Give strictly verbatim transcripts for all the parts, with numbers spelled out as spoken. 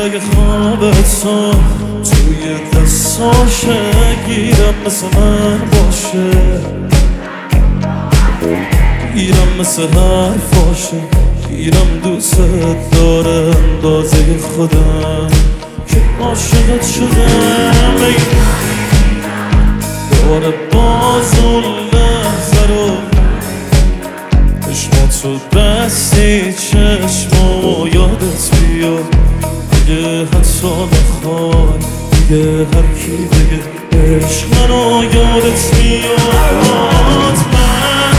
اگه خوابتو توی دستاشه گیرم مثل من باشه، گیرم مثل حرفاشه، گیرم دوست داره اندازه خودم که عاشقت شدم. ای دوباره باز اون لحظه رو چشماتو بستی چشمامو یادت بیاد. دیگه حتی نخوای دیگه هر کی بگه عشق منو یادت بیاد. من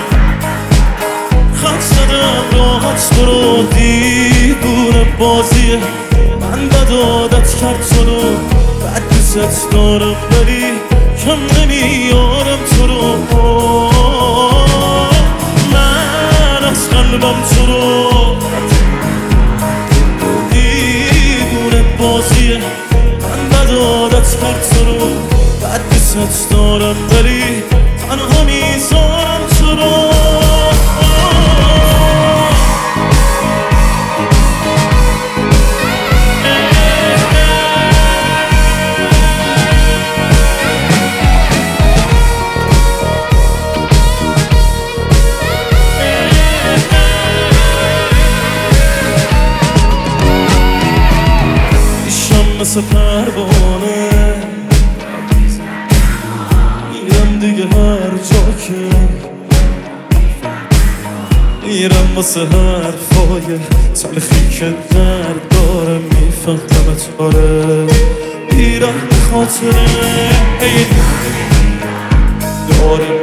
خط زدم راحت تو رو دیوونه بازیه، من بد عادت کرد تو رو بد دوست دارم ولی کم نمیارم تو رو. من از قلبم تو رو دیوونه بازیه، من بد عادت کرد تو رو بد دوست دارم ولی تنها میذارم تو رو. مثل پروانه میرم دیگه هر جا که میرم واسه حرفای تلخی که درد داره میفهمت. آره میرم به خاطره داره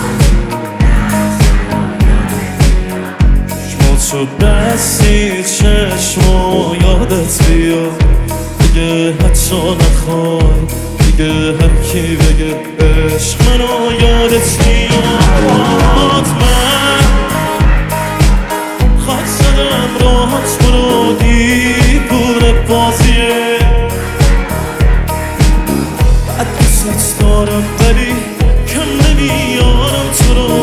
چشماتو بستی چشمو یادت بیاد. دیگه حتی نخوای دیگه هر کی بگه عشق منو یادت میاد. من خط زدم راحت برو دیوونه بازیه، بد دوست دارم ولی کم نمیارم تو رو.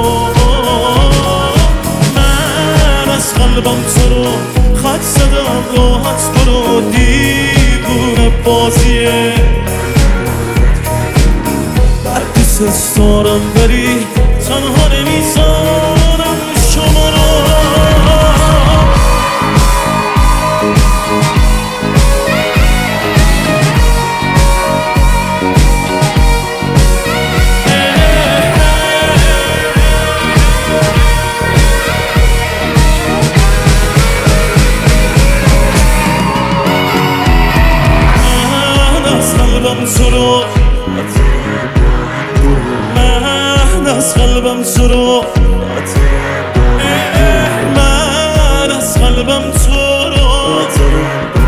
من از قلبم تو رو خط زدم راحت برو دیوونه بازیه، بد دوست دارم ولی تنها نمیذارم شما رو. تو رو من از قلبم تو رو من از قلبم تو رو